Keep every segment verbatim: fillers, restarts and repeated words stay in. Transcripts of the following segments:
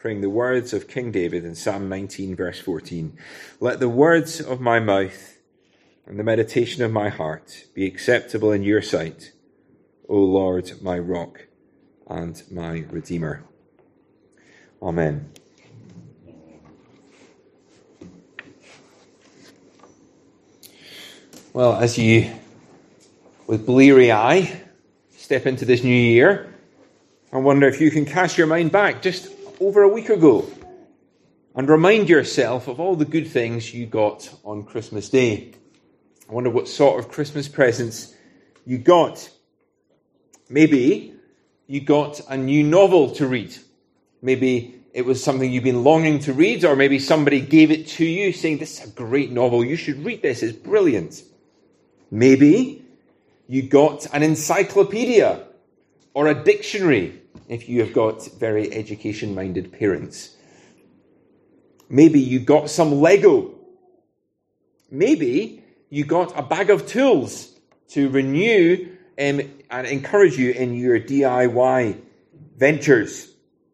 praying the words of King David in Psalm nineteen, verse fourteen. Let the words of my mouth and the meditation of my heart be acceptable in your sight, O Lord, my rock and my redeemer. Amen. Well, as you, with bleary eye, step into this new year, I wonder if you can cast your mind back just over a week ago and remind yourself of all the good things you got on Christmas Day. I wonder what sort of Christmas presents you got. Maybe you got a new novel to read. Maybe it was something you've been longing to read, or maybe somebody gave it to you saying, this is a great novel, you should read this, it's brilliant. Maybe you got an encyclopedia or a dictionary if you have got very education-minded parents. Maybe you got some Lego. Maybe you got a bag of tools to renew um, and encourage you in your D I Y ventures.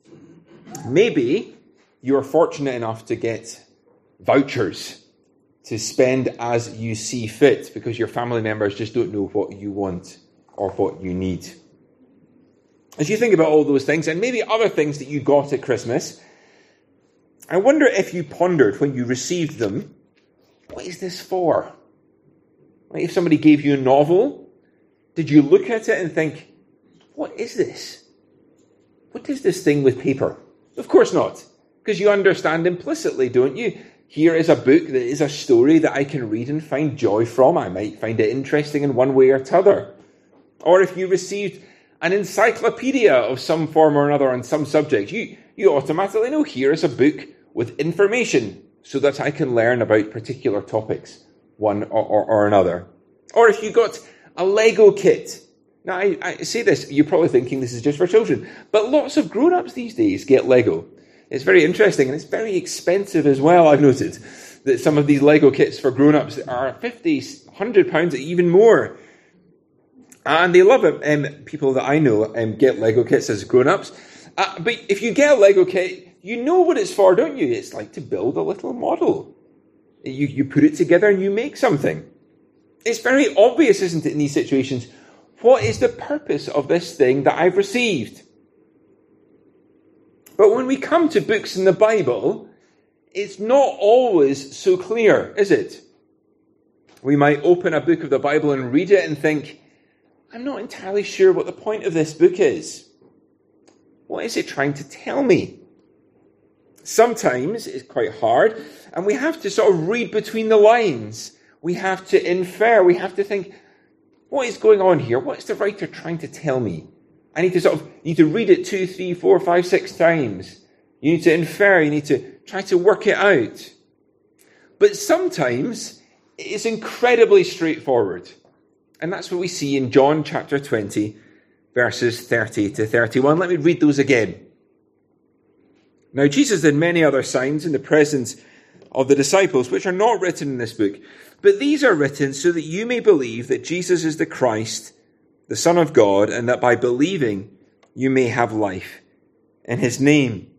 Maybe you are fortunate enough to get vouchers to spend as you see fit because your family members just don't know what you want or what you need. As you think about all those things, and maybe other things that you got at Christmas, I wonder if you pondered when you received them, what is this for? Like if somebody gave you a novel, did you look at it and think, what is this? What is this thing with paper? Of course not, because you understand implicitly, don't you? Here is a book that is a story that I can read and find joy from. I might find it interesting in one way or t'other. Or if you received an encyclopedia of some form or another on some subject, you, you automatically know here is a book with information so that I can learn about particular topics, one or, or, or another. Or if you got a Lego kit. Now, I, I say this, you're probably thinking this is just for children, but lots of grown-ups these days get Lego. It's very interesting, and it's very expensive as well. I've noted that some of these Lego kits for grown-ups are fifty, one hundred pounds, even more. And they love it. Um, people that I know um, get Lego kits as grown-ups. Uh, but if you get a Lego kit, you know what it's for, don't you? It's like to build a little model. You, you put it together and you make something. It's very obvious, isn't it, in these situations? What is the purpose of this thing that I've received? But when we come to books in the Bible, it's not always so clear, is it? We might open a book of the Bible and read it and think, I'm not entirely sure what the point of this book is. What is it trying to tell me? Sometimes it's quite hard, and we have to sort of read between the lines. We have to infer, we have to think, what is going on here? What is the writer trying to tell me? I need to sort of, you need to read it two, three, four, five, six times. You need to infer, you need to try to work it out. But sometimes it is incredibly straightforward. And that's what we see in John chapter twenty, verses thirty to thirty-one. Let me read those again. Now Jesus did many other signs in the presence of the disciples, which are not written in this book. But these are written so that you may believe that Jesus is the Christ, the Son of God, and that by believing you may have life in his name.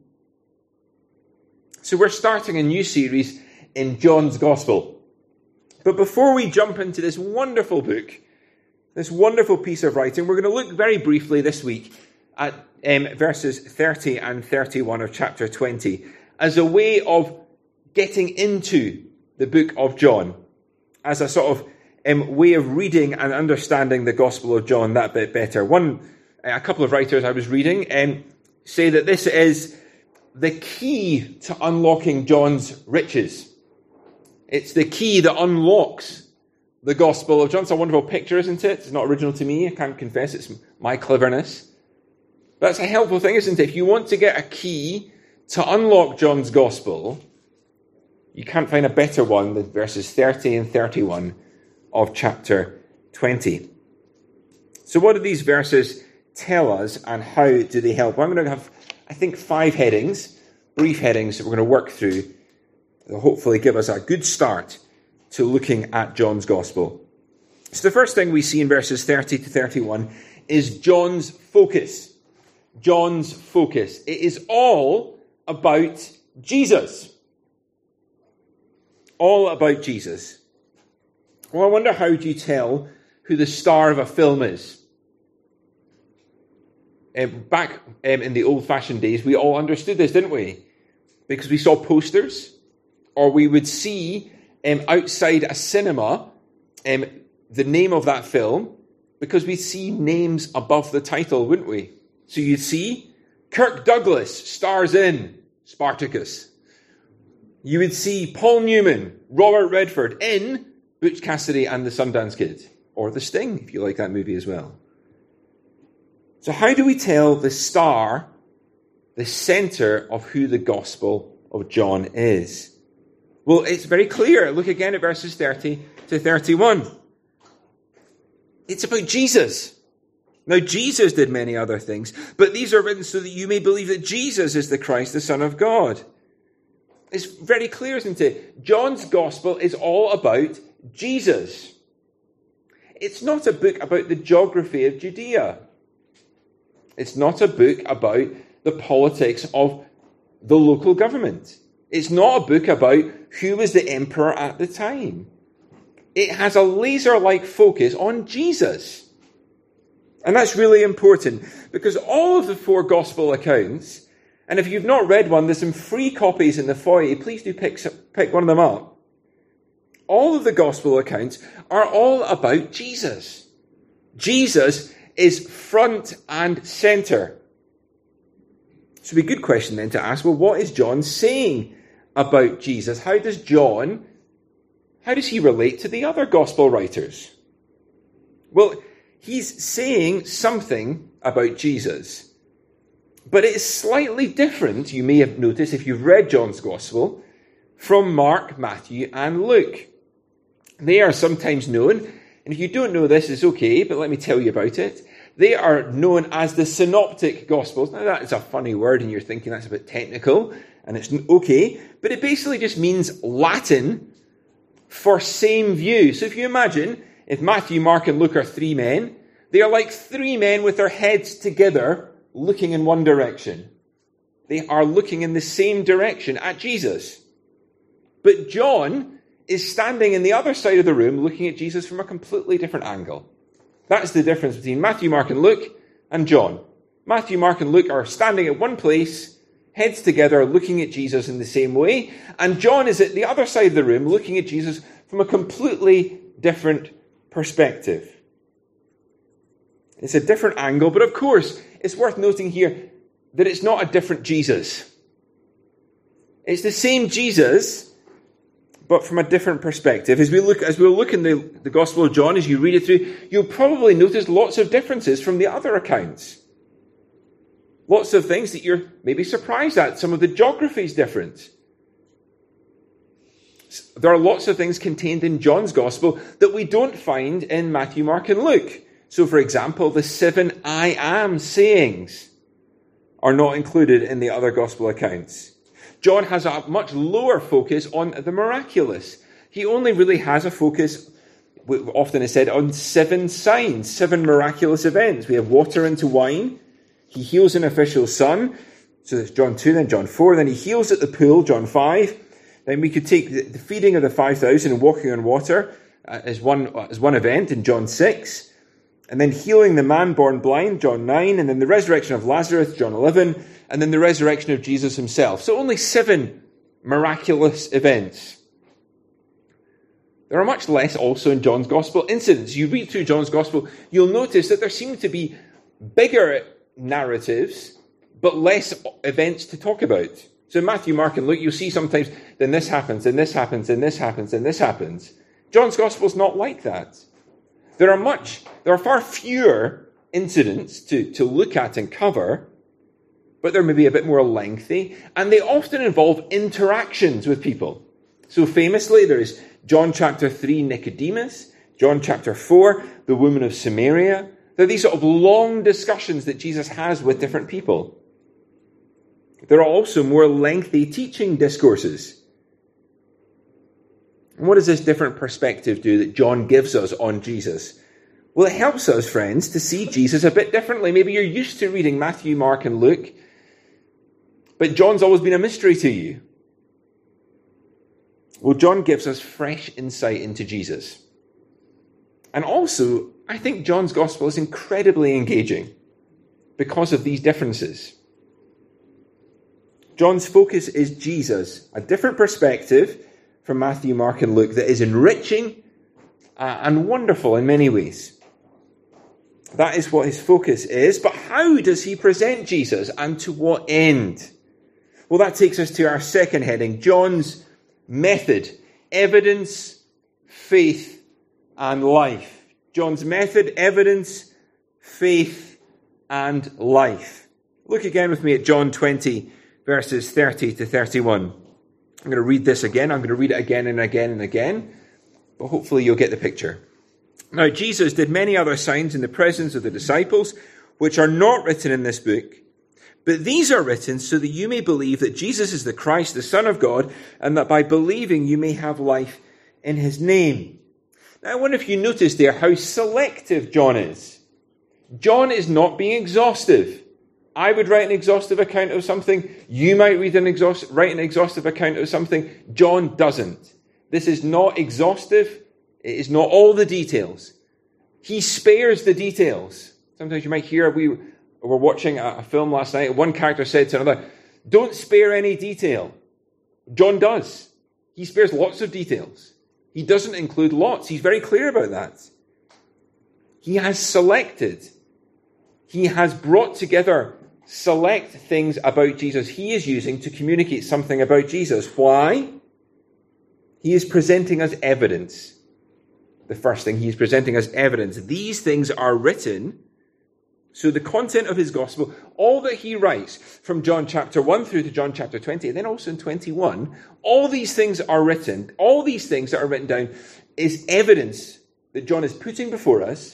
So we're starting a new series in John's Gospel. But before we jump into this wonderful book, this wonderful piece of writing, we're going to look very briefly this week at um, verses thirty and thirty-one of chapter twenty as a way of getting into the book of John, as a sort of um, way of reading and understanding the Gospel of John that bit better. One, a couple of writers I was reading um, say that this is the key to unlocking John's riches. It's the key that unlocks the Gospel of John. It's a wonderful picture, isn't it? It's not original to me. I can't confess it's my cleverness. But it's a helpful thing, isn't it? If you want to get a key to unlock John's Gospel, you can't find a better one than verses thirty and thirty-one of chapter twenty. So what do these verses tell us, and how do they help? Well, I'm going to have, I think, five headings, brief headings that we're going to work through. They'll hopefully give us a good start to looking at John's Gospel. So the first thing we see in verses thirty to thirty-one is John's focus. John's focus. It is all about Jesus. All about Jesus. Well, I wonder, how do you tell who the star of a film is? Um, back um, in the old-fashioned days, we all understood this, didn't we? Because we saw posters, or we would see um, outside a cinema um, the name of that film, because we'd see names above the title, wouldn't we? So you'd see Kirk Douglas stars in Spartacus. You would see Paul Newman, Robert Redford in Butch Cassidy and the Sundance Kid, or The Sting, if you like that movie as well. So how do we tell the star, the center of who the Gospel of John is? Well, it's very clear. Look again at verses thirty to thirty-one. It's about Jesus. Now, Jesus did many other things, but these are written so that you may believe that Jesus is the Christ, the Son of God. It's very clear, isn't it? John's Gospel is all about Jesus. It's not a book about the geography of Judea. It's not a book about the politics of the local government. It's not a book about who was the emperor at the time. It has a laser-like focus on Jesus. And that's really important, because all of the four gospel accounts, and if you've not read one, there's some free copies in the foyer. Please do pick, pick one of them up. All of the gospel accounts are all about Jesus. Jesus is front and center. So it'd be a good question then to ask, well, what is John saying about Jesus? How does John, how does he relate to the other gospel writers? Well, he's saying something about Jesus, but it is slightly different, you may have noticed if you've read John's Gospel, from Mark, Matthew, and Luke. They are sometimes known, and if you don't know this, it's okay, but let me tell you about it. They are known as the Synoptic Gospels. Now, that is a funny word, and you're thinking that's a bit technical, and it's okay, but it basically just means Latin for same view. So if you imagine, if Matthew, Mark, and Luke are three men, they are like three men with their heads together looking in one direction. They are looking in the same direction at Jesus. But John is standing in the other side of the room looking at Jesus from a completely different angle. That's the difference between Matthew, Mark, and Luke and John. Matthew, Mark, and Luke are standing at one place, heads together, looking at Jesus in the same way. And John is at the other side of the room looking at Jesus from a completely different perspective. It's a different angle, but of course, it's worth noting here that it's not a different Jesus. It's the same Jesus, but from a different perspective. As we look, as we'll look in the, the Gospel of John, as you read it through, you'll probably notice lots of differences from the other accounts. Lots of things that you're maybe surprised at. Some of the geography is different. There are lots of things contained in John's Gospel that we don't find in Matthew, Mark, and Luke. So, for example, the seven I am sayings are not included in the other Gospel accounts. John has a much lower focus on the miraculous. He only really has a focus, often is said, on seven signs, seven miraculous events. We have water into wine. He heals an official's son. So that's John two, then John four. Then he heals at the pool, John five. Then we could take the feeding of the five thousand and walking on water as one, as one event in John six. And then healing the man born blind, John nine. And then the resurrection of Lazarus, John eleven. And then the resurrection of Jesus himself. So only seven miraculous events. There are much less also in John's Gospel incidents. You read through John's Gospel, you'll notice that there seem to be bigger narratives, but less events to talk about. So in Matthew, Mark, and Luke, you'll see sometimes, then this happens, then this happens, then this happens, then this happens. John's Gospel's not like that. There are much, there are far fewer incidents to, to look at and cover, but they're maybe a bit more lengthy, and they often involve interactions with people. So famously, there is John chapter three, Nicodemus, John chapter four, the woman of Samaria. There are these sort of long discussions that Jesus has with different people. There are also more lengthy teaching discourses. And what does this different perspective do that John gives us on Jesus? Well, it helps us, friends, to see Jesus a bit differently. Maybe you're used to reading Matthew, Mark, and Luke, but John's always been a mystery to you. Well, John gives us fresh insight into Jesus. And also, I think John's gospel is incredibly engaging because of these differences. John's focus is Jesus, a different perspective from Matthew, Mark, and Luke that is enriching uh, and wonderful in many ways. That is what his focus is. But how does he present Jesus, and to what end? Well, that takes us to our second heading, John's method, evidence, faith, and life. John's method, evidence, faith, and life. Look again with me at John twenty, verses thirty to thirty-one. I'm going to read this again. I'm going to read it again and again and again. But hopefully you'll get the picture. Now, Jesus did many other signs in the presence of the disciples, which are not written in this book. But these are written so that you may believe that Jesus is the Christ, the Son of God, and that by believing you may have life in his name. Now, I wonder if you noticed there how selective John is. John is not being exhaustive. I would write an exhaustive account of something. You might read an exhaust, write an exhaustive account of something. John doesn't. This is not exhaustive. It is not all the details. He spares the details. Sometimes you might hear, we were watching a film last night, one character said to another, don't spare any detail. John does. He spares lots of details. He doesn't include lots. He's very clear about that. He has selected. He has brought together select things about Jesus he is using to communicate something about Jesus. Why? He is presenting us evidence. The first thing, he is presenting us evidence. These things are written. So the content of his gospel, all that he writes from John chapter one through to John chapter twenty, and then also in twenty-one, all these things are written. All these things that are written down is evidence that John is putting before us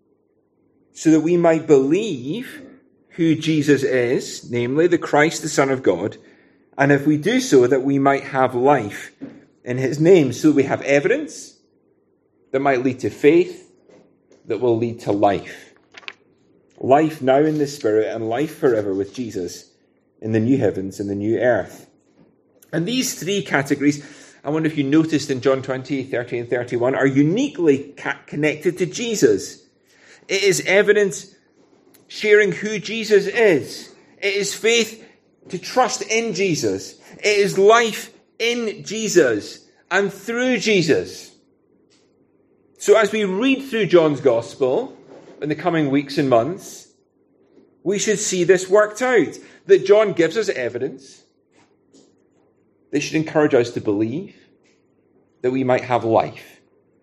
so that we might believe who Jesus is, namely the Christ, the Son of God, and if we do so, that we might have life in his name. So we have evidence that might lead to faith, that will lead to life. Life now in the Spirit and life forever with Jesus in the new heavens and the new earth. And these three categories, I wonder if you noticed in John twenty, thirty, and thirty-one, are uniquely ca- connected to Jesus. It is evidence sharing who Jesus is. It is faith to trust in Jesus. It is life in Jesus and through Jesus. So as we read through John's Gospel in the coming weeks and months, we should see this worked out. That John gives us evidence. They should encourage us to believe that we might have life.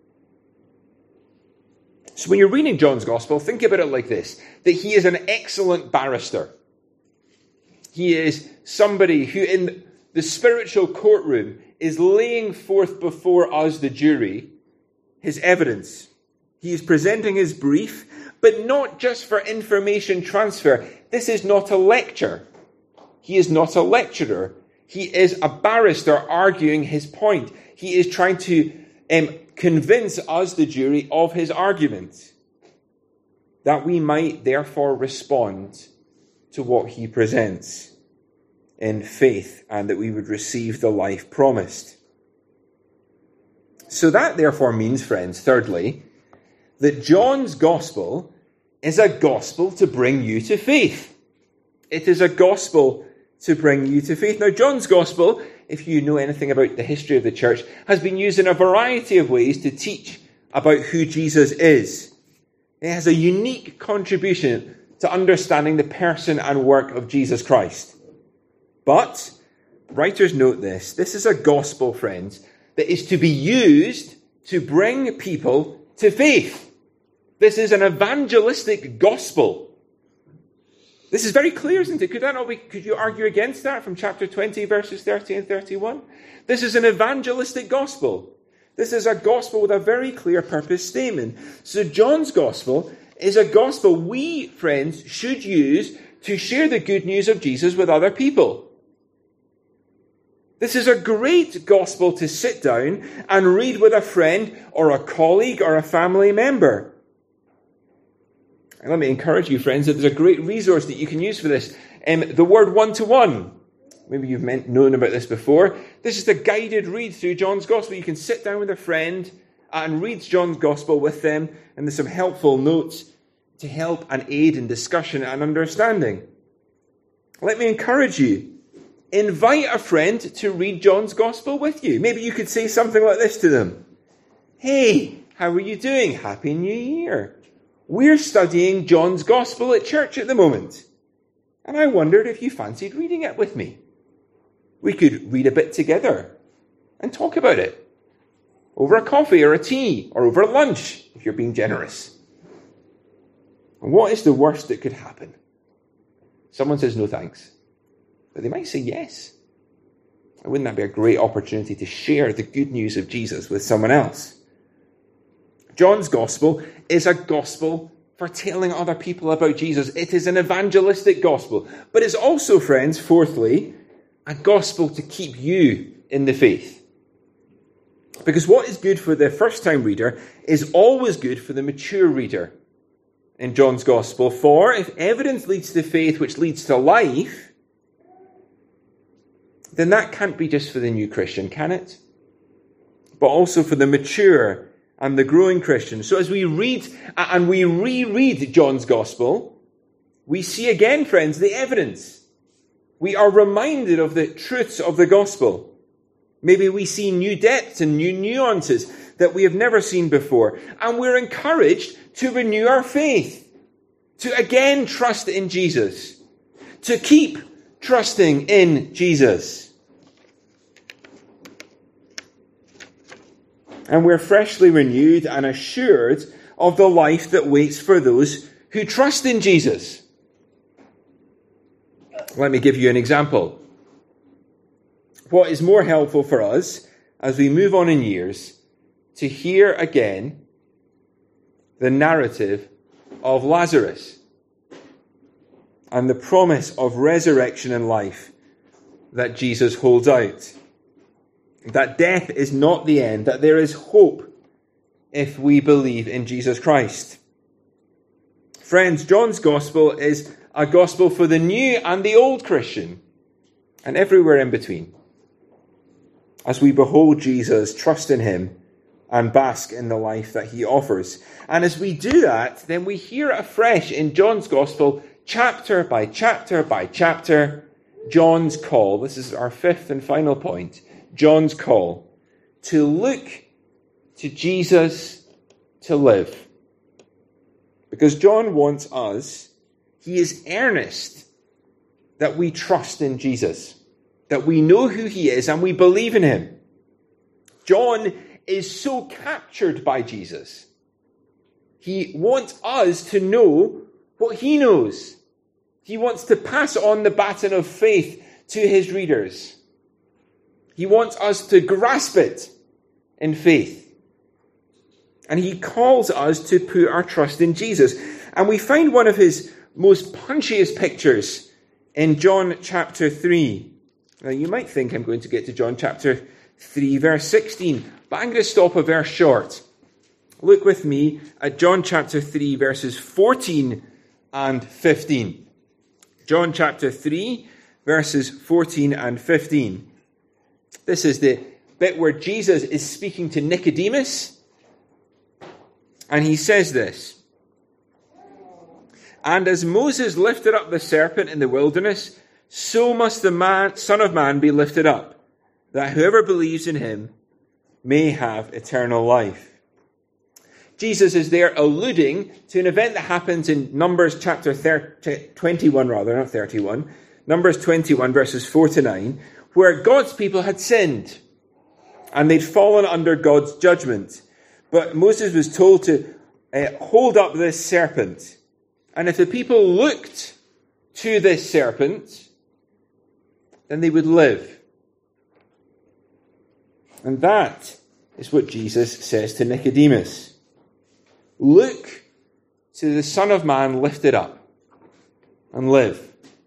So when you're reading John's Gospel, think about it like this. That he is an excellent barrister. He is somebody who in the spiritual courtroom is laying forth before us, the jury, his evidence. He is presenting his brief, but not just for information transfer. This is not a lecture. He is not a lecturer. He is a barrister arguing his point. He is trying to um, convince us, the jury, of his argument, that we might therefore respond to what he presents in faith, and that we would receive the life promised. So that therefore means, friends, thirdly, that John's gospel is a gospel to bring you to faith. It is a gospel to bring you to faith. Now, John's gospel, if you know anything about the history of the church, has been used in a variety of ways to teach about who Jesus is. It has a unique contribution to understanding the person and work of Jesus Christ. But, writers note this, this is a gospel, friends, that is to be used to bring people to faith. This is an evangelistic gospel. This is very clear, isn't it? Could that not be, could you argue against that from chapter twenty, verses thirty and thirty-one? This is an evangelistic gospel. This is a gospel with a very clear purpose statement. So John's gospel is a gospel we, friends, should use to share the good news of Jesus with other people. This is a great gospel to sit down and read with a friend or a colleague or a family member. And let me encourage you, friends, that there's a great resource that you can use for this. Um, the word one-to-one Maybe you've meant, known about this before. This is the guided read through John's Gospel. You can sit down with a friend and read John's Gospel with them, and there's some helpful notes to help and aid in discussion and understanding. Let me encourage you. Invite a friend to read John's Gospel with you. Maybe you could say something like this to them. Hey, how are you doing? Happy New Year. We're studying John's Gospel at church at the moment, and I wondered if you fancied reading it with me. We could read a bit together and talk about it over a coffee or a tea or over lunch, if you're being generous. And what is the worst that could happen? Someone says no thanks, but they might say yes. And wouldn't that be a great opportunity to share the good news of Jesus with someone else? John's Gospel is a gospel for telling other people about Jesus. It is an evangelistic gospel. But it's also, friends, fourthly, a gospel to keep you in the faith. Because what is good for the first-time reader is always good for the mature reader in John's Gospel. For if evidence leads to faith, which leads to life, then that can't be just for the new Christian, can it? But also for the mature and the growing Christian. So as we read and we reread John's Gospel, we see again, friends, the evidence. We are reminded of the truths of the gospel. Maybe we see new depths and new nuances that we have never seen before. And we're encouraged to renew our faith, to again trust in Jesus, to keep trusting in Jesus. And we're freshly renewed and assured of the life that waits for those who trust in Jesus. Let me give you an example. What is more helpful for us as we move on in years to hear again the narrative of Lazarus and the promise of resurrection and life that Jesus holds out. That death is not the end, that there is hope if we believe in Jesus Christ. Friends, John's Gospel is a gospel for the new and the old Christian, and everywhere in between. As we behold Jesus, trust in him, and bask in the life that he offers. And as we do that, then we hear afresh in John's Gospel, chapter by chapter by chapter, John's call. This is our fifth and final point. John's call to look to Jesus to live. Because John wants us, he is earnest that we trust in Jesus, that we know who he is and we believe in him. John is so captured by Jesus. He wants us to know what he knows. He wants to pass on the baton of faith to his readers. He wants us to grasp it in faith. And he calls us to put our trust in Jesus. And we find one of his most punchiest pictures in John chapter three. Now you might think I'm going to get to John chapter three verse sixteen, but I'm going to stop a verse short. Look with me at John chapter three verses fourteen and fifteen. John chapter three verses fourteen and fifteen. This is the bit where Jesus is speaking to Nicodemus, and he says this: "And as Moses lifted up the serpent in the wilderness, so must the man, Son of Man be lifted up, that whoever believes in him may have eternal life." Jesus is there alluding to an event that happens in Numbers chapter thirty, twenty-one, rather, not thirty-one, Numbers twenty-one, verses four to nine, where God's people had sinned, and they'd fallen under God's judgment. But Moses was told to uh, hold up this serpent. And if the people looked to this serpent, then they would live. And that is what Jesus says to Nicodemus. Look to the Son of Man lifted up and live.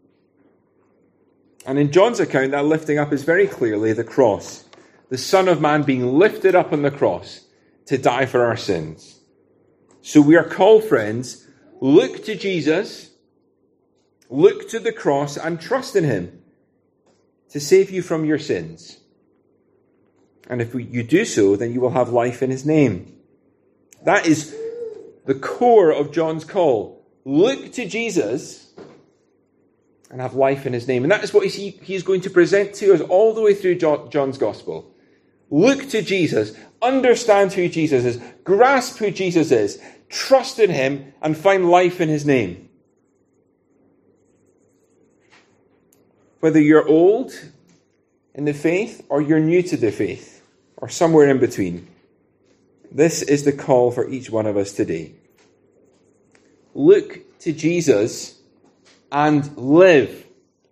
And in John's account, that lifting up is very clearly the cross. The Son of Man being lifted up on the cross to die for our sins. So we are called, friends, look to Jesus, look to the cross and trust in him. to save you from your sins. And if you do so, then you will have life in his name. That is the core of John's call. Look to Jesus and have life in his name. And that is what he, he is going to present to us all the way through John, John's gospel. Look to Jesus, understand who Jesus is, grasp who Jesus is, trust in him, and find life in his name. Whether you're old in the faith or you're new to the faith, or somewhere in between, this is the call for each one of us today. Look to Jesus and live.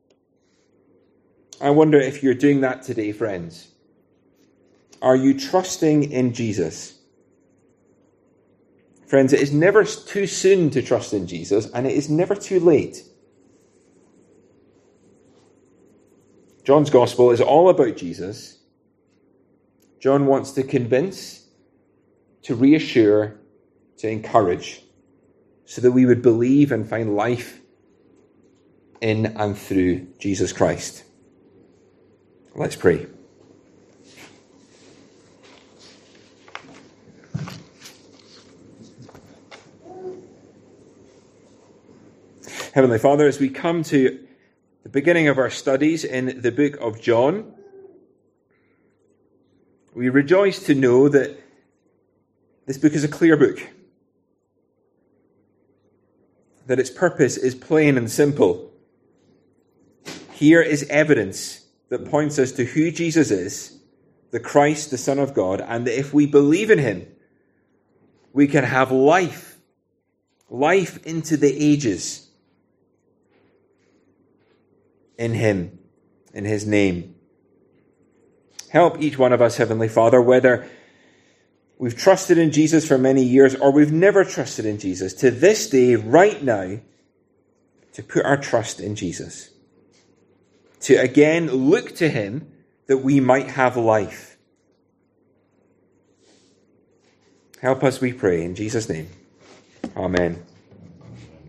I wonder if you're doing that today, friends. Are you trusting in Jesus? Friends, it is never too soon to trust in Jesus, and it is never too late. John's gospel is all about Jesus. John wants to convince, to reassure, to encourage, so that we would believe and find life in and through Jesus Christ. Let's pray. Heavenly Father, as we come to the beginning of our studies in the book of John, we rejoice to know that this book is a clear book, that its purpose is plain and simple. Here is evidence that points us to who Jesus is, the Christ, the Son of God, and that if we believe in him, we can have life, life into the ages in him, in his name. Help each one of us, Heavenly Father, whether we've trusted in Jesus for many years or we've never trusted in Jesus, to this day, right now, to put our trust in Jesus. To again look to him that we might have life. Help us, we pray, in Jesus' name. Amen.